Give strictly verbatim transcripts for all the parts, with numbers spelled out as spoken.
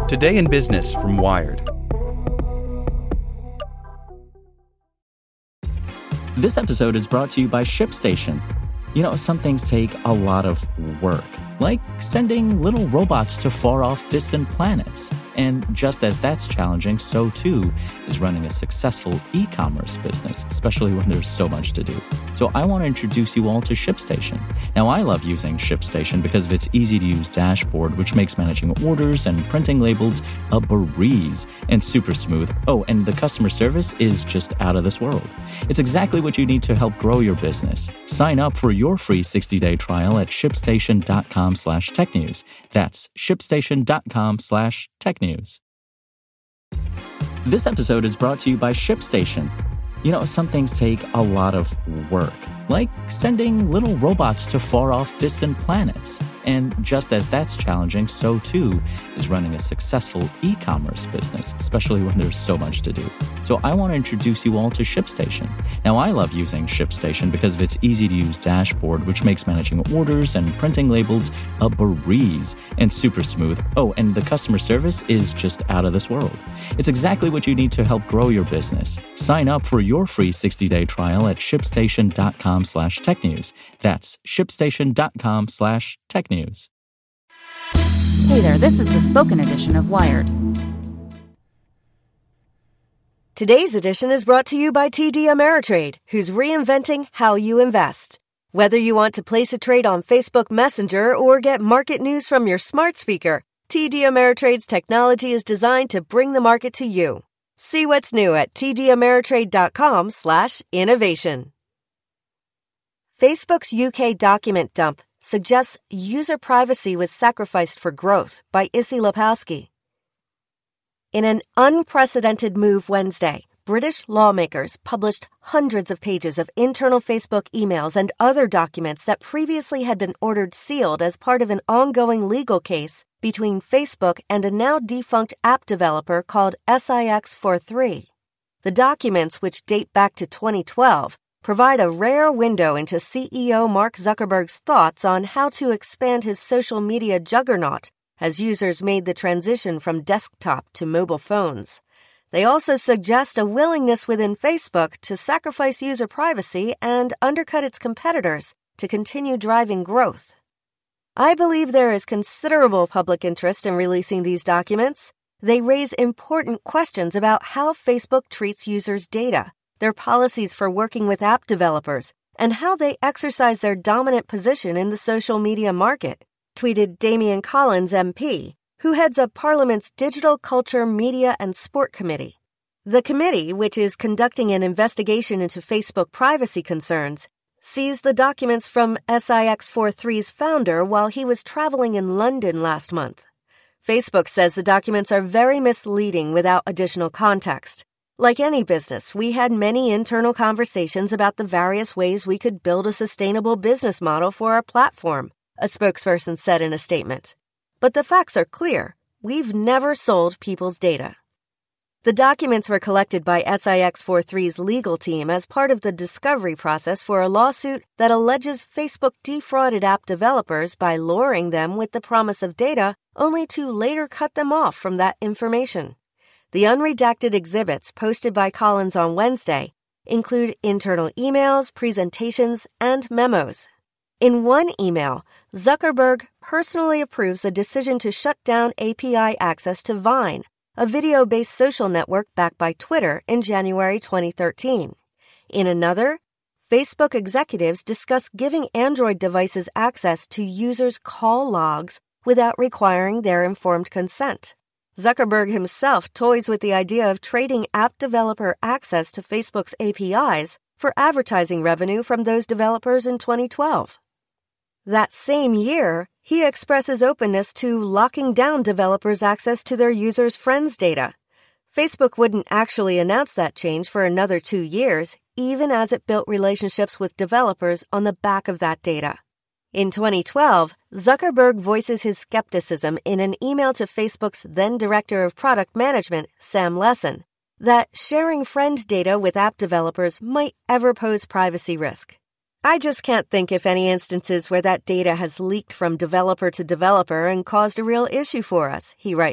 Today in Business from Wired. This episode is brought to you by ShipStation. You know, some things take a lot of work, like sending little robots to far-off distant planets. And just as that's challenging, so too is running a successful e-commerce business, especially when there's so much to do. So I want to introduce you all to ShipStation. Now, I love using ShipStation because of its easy-to-use dashboard, which makes managing orders and printing labels a breeze and super smooth. Oh, and the customer service is just out of this world. It's exactly what you need to help grow your business. Sign up for your free sixty-day trial at shipstation.com slash tech news. That's shipstation.com slash tech news. This episode is brought to you by ShipStation. You know, some things take a lot of work, like sending little robots to far-off distant planets. And just as that's challenging, so too is running a successful e-commerce business, especially when there's so much to do. So I want to introduce you all to ShipStation. Now, I love using ShipStation because of its easy-to-use dashboard, which makes managing orders and printing labels a breeze and super smooth. Oh, and the customer service is just out of this world. It's exactly what you need to help grow your business. Sign up for your free sixty-day trial at shipstation.com slash tech news. That's shipstation.com slash tech news. Hey there, this is the spoken edition of Wired. Today's edition is brought to you by T D Ameritrade, who's reinventing how you invest. Whether you want to place a trade on Facebook Messenger or get market news from your smart speaker, T D Ameritrade's technology is designed to bring the market to you. See what's new at tdameritrade.com slash innovation. Facebook's U K document dump suggests user privacy was sacrificed for growth by Issy Lepowski. In an unprecedented move Wednesday, British lawmakers published hundreds of pages of internal Facebook emails and other documents that previously had been ordered sealed as part of an ongoing legal case between Facebook and a now-defunct app developer called S I X forty-three. The documents, which date back to twenty twelve, provide a rare window into C E O Mark Zuckerberg's thoughts on how to expand his social media juggernaut as users made the transition from desktop to mobile phones. They also suggest a willingness within Facebook to sacrifice user privacy and undercut its competitors to continue driving growth. I believe there is considerable public interest in releasing these documents. They raise important questions about how Facebook treats users' data, their policies for working with app developers, and how they exercise their dominant position in the social media market, tweeted Damian Collins, M P, who heads up Parliament's Digital Culture, Media and Sport Committee. The committee, which is conducting an investigation into Facebook privacy concerns, seized the documents from S I X forty-three's founder while he was traveling in London last month. Facebook says the documents are very misleading without additional context. Like any business, we had many internal conversations about the various ways we could build a sustainable business model for our platform, a spokesperson said in a statement. But the facts are clear. We've never sold people's data. The documents were collected by S I X forty-three's legal team as part of the discovery process for a lawsuit that alleges Facebook defrauded app developers by luring them with the promise of data, only to later cut them off from that information. The unredacted exhibits posted by Collins on Wednesday include internal emails, presentations, and memos. In one email, Zuckerberg personally approves a decision to shut down A P I access to Vine, a video-based social network backed by Twitter, in January twenty thirteen. In another, Facebook executives discuss giving Android devices access to users' call logs without requiring their informed consent. Zuckerberg himself toys with the idea of trading app developer access to Facebook's A P Is for advertising revenue from those developers in twenty twelve. That same year, he expresses openness to locking down developers' access to their users' friends' data. Facebook wouldn't actually announce that change for another two years, even as it built relationships with developers on the back of that data. In twenty twelve, Zuckerberg voices his skepticism in an email to Facebook's then Director of Product Management, Sam Lessin, that sharing friend data with app developers might ever pose privacy risk. I just can't think of any instances where that data has leaked from developer to developer and caused a real issue for us, he writes.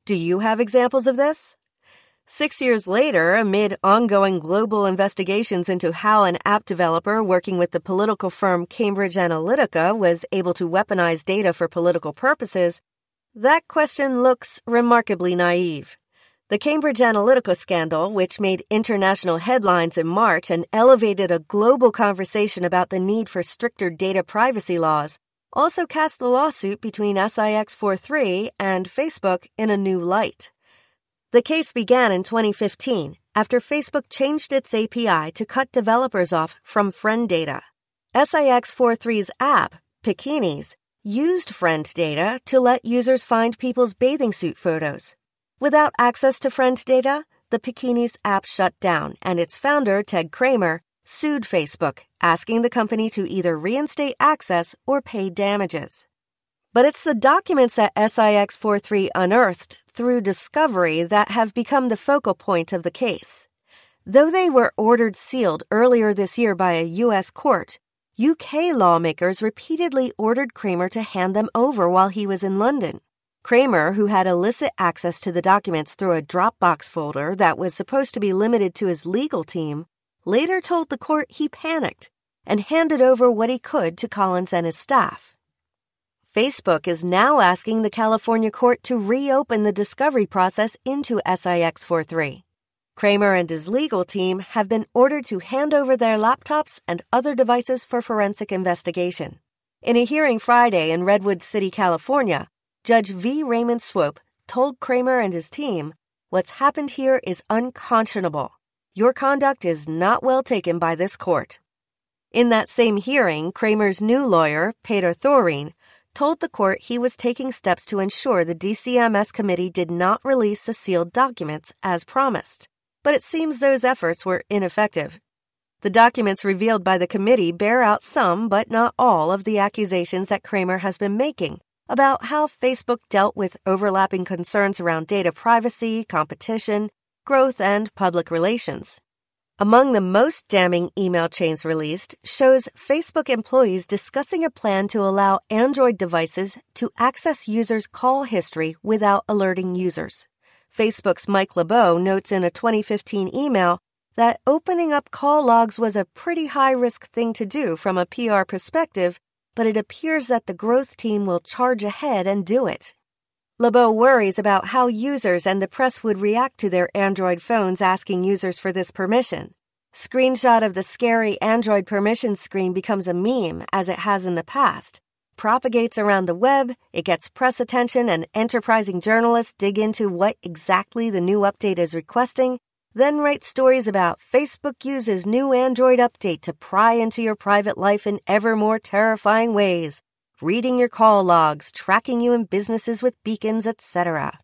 Do you have examples of this? Six years later, amid ongoing global investigations into how an app developer working with the political firm Cambridge Analytica was able to weaponize data for political purposes, that question looks remarkably naive. The Cambridge Analytica scandal, which made international headlines in March and elevated a global conversation about the need for stricter data privacy laws, also cast the lawsuit between S I X forty-three and Facebook in a new light. The case began in twenty fifteen after Facebook changed its A P I to cut developers off from friend data. S I X forty-three's app, Bikinis, used friend data to let users find people's bathing suit photos. Without access to friend data, the Bikinis app shut down, and its founder, Ted Kramer, sued Facebook, asking the company to either reinstate access or pay damages. But it's the documents that S I X forty-three unearthed through discovery that have become the focal point of the case. Though they were ordered sealed earlier this year by a U S court, U K lawmakers repeatedly ordered Kramer to hand them over while he was in London. Kramer, who had illicit access to the documents through a Dropbox folder that was supposed to be limited to his legal team, later told the court he panicked and handed over what he could to Collins and his staff. Facebook is now asking the California court to reopen the discovery process into S I X forty-three. Kramer and his legal team have been ordered to hand over their laptops and other devices for forensic investigation. In a hearing Friday in Redwood City, California, Judge V. Raymond Swope told Kramer and his team, "What's happened here is unconscionable. Your conduct is not well taken by this court." In that same hearing, Kramer's new lawyer, Peter Thoreen, told the court he was taking steps to ensure the D C M S committee did not release the sealed documents as promised. But it seems those efforts were ineffective. The documents revealed by the committee bear out some, but not all, of the accusations that Kramer has been making about how Facebook dealt with overlapping concerns around data privacy, competition, growth, and public relations. Among the most damning email chains released shows Facebook employees discussing a plan to allow Android devices to access users' call history without alerting users. Facebook's Mike LeBeau notes in a twenty fifteen email that opening up call logs was a pretty high-risk thing to do from a P R perspective, but it appears that the growth team will charge ahead and do it. LeBeau worries about how users and the press would react to their Android phones asking users for this permission. Screenshot of the scary Android permission screen becomes a meme, as it has in the past, propagates around the web, it gets press attention, and enterprising journalists dig into what exactly the new update is requesting, then write stories about Facebook uses new Android update to pry into your private life in ever more terrifying ways, reading your call logs, tracking you in businesses with beacons, et cetera.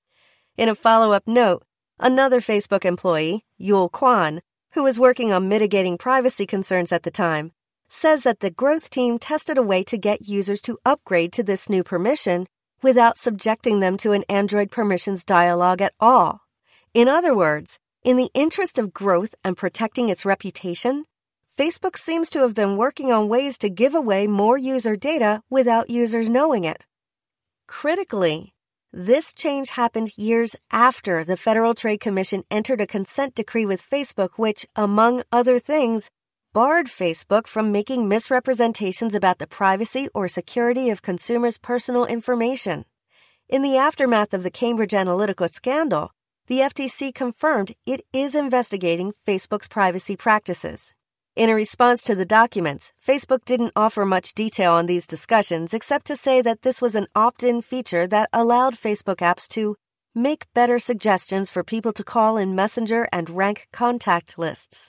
In a follow-up note, another Facebook employee, Yul Kwan, who was working on mitigating privacy concerns at the time, says that the growth team tested a way to get users to upgrade to this new permission without subjecting them to an Android permissions dialog at all. In other words, in the interest of growth and protecting its reputation, Facebook seems to have been working on ways to give away more user data without users knowing it. Critically, this change happened years after the Federal Trade Commission entered a consent decree with Facebook which, among other things, barred Facebook from making misrepresentations about the privacy or security of consumers' personal information. In the aftermath of the Cambridge Analytica scandal, the F T C confirmed it is investigating Facebook's privacy practices. In a response to the documents, Facebook didn't offer much detail on these discussions except to say that this was an opt-in feature that allowed Facebook apps to make better suggestions for people to call in Messenger and rank contact lists.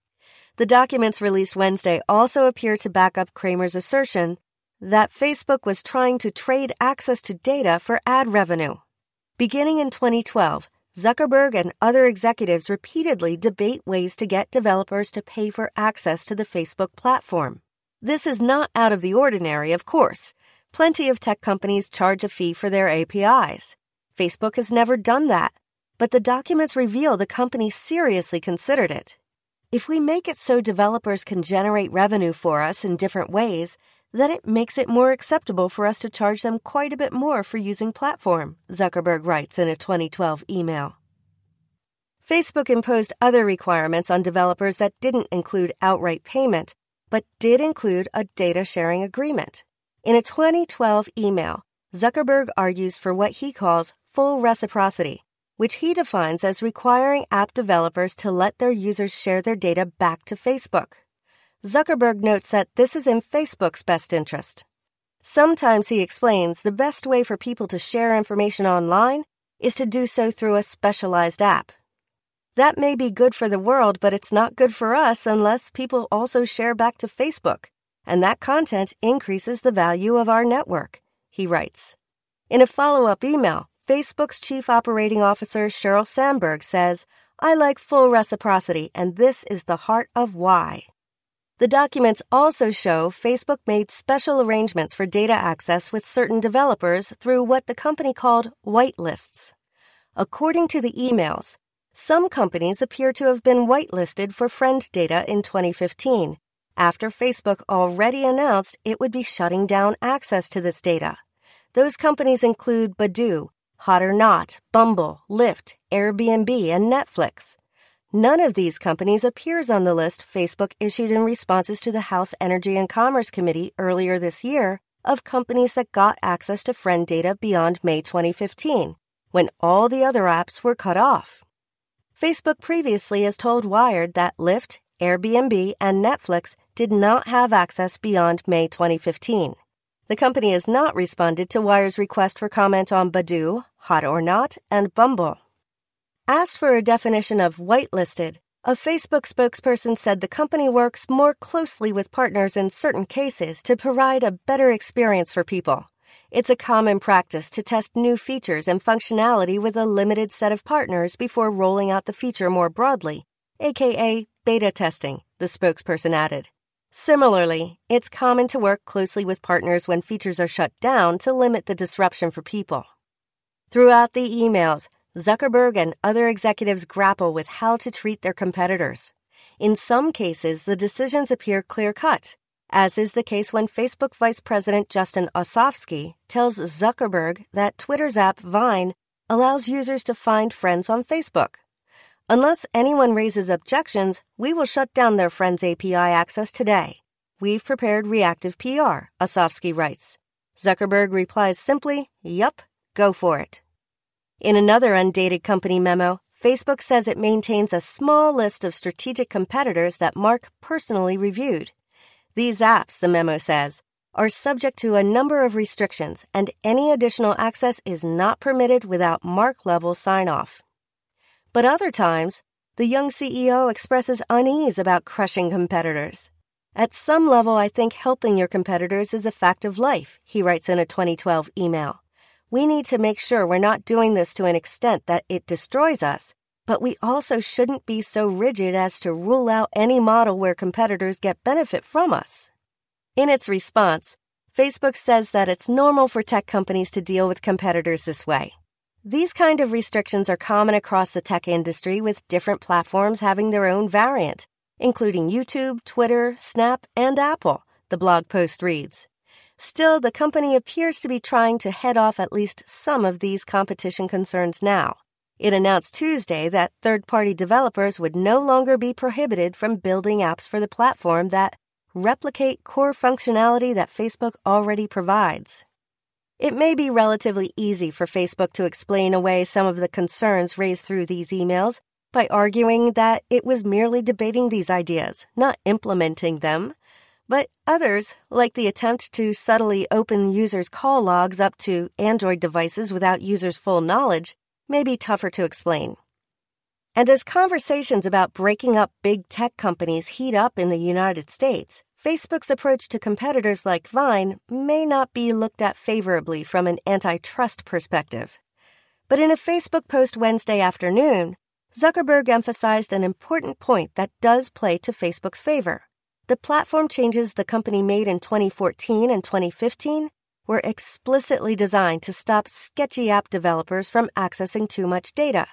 The documents released Wednesday also appear to back up Kramer's assertion that Facebook was trying to trade access to data for ad revenue. Beginning in twenty twelve, Zuckerberg and other executives repeatedly debate ways to get developers to pay for access to the Facebook platform. This is not out of the ordinary, of course. Plenty of tech companies charge a fee for their A P Is. Facebook has never done that, but the documents reveal the company seriously considered it. If we make it so developers can generate revenue for us in different ways, then it makes it more acceptable for us to charge them quite a bit more for using platform, Zuckerberg writes in a twenty twelve email. Facebook imposed other requirements on developers that didn't include outright payment, but did include a data sharing agreement. In a twenty twelve email, Zuckerberg argues for what he calls full reciprocity, which he defines as requiring app developers to let their users share their data back to Facebook. Zuckerberg notes that this is in Facebook's best interest. Sometimes, he explains, the best way for people to share information online is to do so through a specialized app. That may be good for the world, but it's not good for us unless people also share back to Facebook, and that content increases the value of our network, he writes. In a follow-up email, Facebook's chief operating officer Sheryl Sandberg says, "I like full reciprocity, and this is the heart of why." The documents also show Facebook made special arrangements for data access with certain developers through what the company called whitelists. According to the emails, some companies appear to have been whitelisted for friend data in twenty fifteen, after Facebook already announced it would be shutting down access to this data. Those companies include Badoo, Hot or Not, Bumble, Lyft, Airbnb, and Netflix. None of these companies appears on the list Facebook issued in responses to the House Energy and Commerce Committee earlier this year of companies that got access to friend data beyond May twenty fifteen, when all the other apps were cut off. Facebook previously has told Wired that Lyft, Airbnb, and Netflix did not have access beyond May twenty fifteen. The company has not responded to Wired's request for comment on Badoo, Hot or Not, and Bumble. Asked for a definition of whitelisted, a Facebook spokesperson said the company works more closely with partners in certain cases to provide a better experience for people. It's a common practice to test new features and functionality with a limited set of partners before rolling out the feature more broadly, aka beta testing, the spokesperson added. Similarly, it's common to work closely with partners when features are shut down to limit the disruption for people. Throughout the emails, Zuckerberg and other executives grapple with how to treat their competitors. In some cases, the decisions appear clear-cut, as is the case when Facebook Vice President Justin Osofsky tells Zuckerberg that Twitter's app Vine allows users to find friends on Facebook. Unless anyone raises objections, we will shut down their Friends A P I access today. We've prepared reactive P R, Osofsky writes. Zuckerberg replies simply, "Yup, go for it." In another undated company memo, Facebook says it maintains a small list of strategic competitors that Mark personally reviewed. These apps, the memo says, are subject to a number of restrictions, and any additional access is not permitted without Mark-level sign-off. But other times, the young C E O expresses unease about crushing competitors. At some level, I think helping your competitors is a fact of life, he writes in a twenty twelve email. We need to make sure we're not doing this to an extent that it destroys us, but we also shouldn't be so rigid as to rule out any model where competitors get benefit from us. In its response, Facebook says that it's normal for tech companies to deal with competitors this way. These kind of restrictions are common across the tech industry, with different platforms having their own variant, including YouTube, Twitter, Snap, and Apple, the blog post reads. Still, the company appears to be trying to head off at least some of these competition concerns now. It announced Tuesday that third-party developers would no longer be prohibited from building apps for the platform that replicate core functionality that Facebook already provides. It may be relatively easy for Facebook to explain away some of the concerns raised through these emails by arguing that it was merely debating these ideas, not implementing them. But others, like the attempt to subtly open users' call logs up to Android devices without users' full knowledge, may be tougher to explain. And as conversations about breaking up big tech companies heat up in the United States, Facebook's approach to competitors like Vine may not be looked at favorably from an antitrust perspective. But in a Facebook post Wednesday afternoon, Zuckerberg emphasized an important point that does play to Facebook's favor. The platform changes the company made in twenty fourteen and twenty fifteen were explicitly designed to stop sketchy app developers from accessing too much data.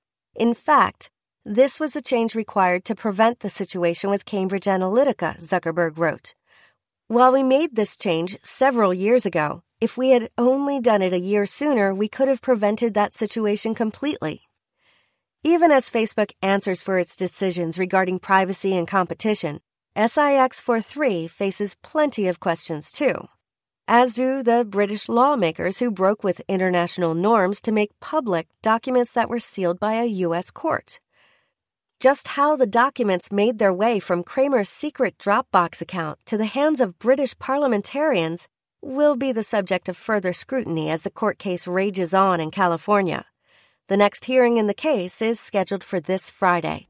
In fact, this was a change required to prevent the situation with Cambridge Analytica, Zuckerberg wrote. While we made this change several years ago, if we had only done it a year sooner, we could have prevented that situation completely. Even as Facebook answers for its decisions regarding privacy and competition, S I X forty-three faces plenty of questions too, as do the British lawmakers who broke with international norms to make public documents that were sealed by a U S court. Just how the documents made their way from Kramer's secret Dropbox account to the hands of British parliamentarians will be the subject of further scrutiny as the court case rages on in California. The next hearing in the case is scheduled for this Friday.